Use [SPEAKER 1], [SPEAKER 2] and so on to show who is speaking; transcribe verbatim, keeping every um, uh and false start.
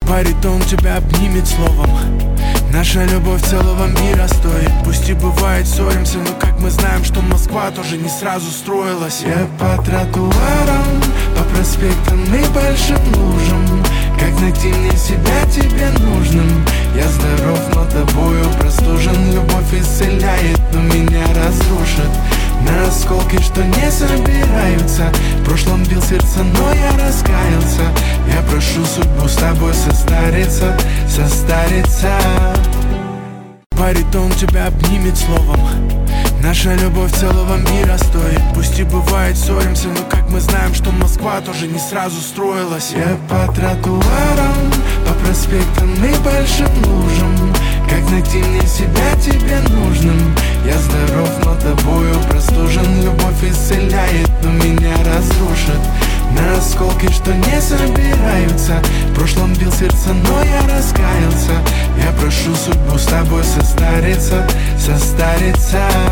[SPEAKER 1] Баритон тебя обнимет словом. Наша любовь целого мира стоит. Пусть и бывает ссоримся, но как мы знаем, что Москва тоже не сразу строилась. Я по тротуарам, по проспектам и большим лужам, как найти мне себя тебе нужным. Я здоров, но тобою простужен. Любовь исцеляет, но меня разрушит. На осколки, что не собираются. В прошлом бил сердце, но я раскаялся. Я прошу судьбу с тобой состариться, состариться. Баритон тебя обнимет словом. Наша любовь целого мира стоит. Пусть и бывает ссоримся, но как мы знаем, что Москва тоже не сразу строилась. Я по тротуарам, по проспектам и большим лужам, как найти мне себя тебе нужным. Я здоров, но тобою простужен. Любовь исцеляет, но меня разрушит. На осколки, что не собираются. В прошлом бил сердце, но я раскаялся. Я прошу судьбу с тобой состариться, состариться.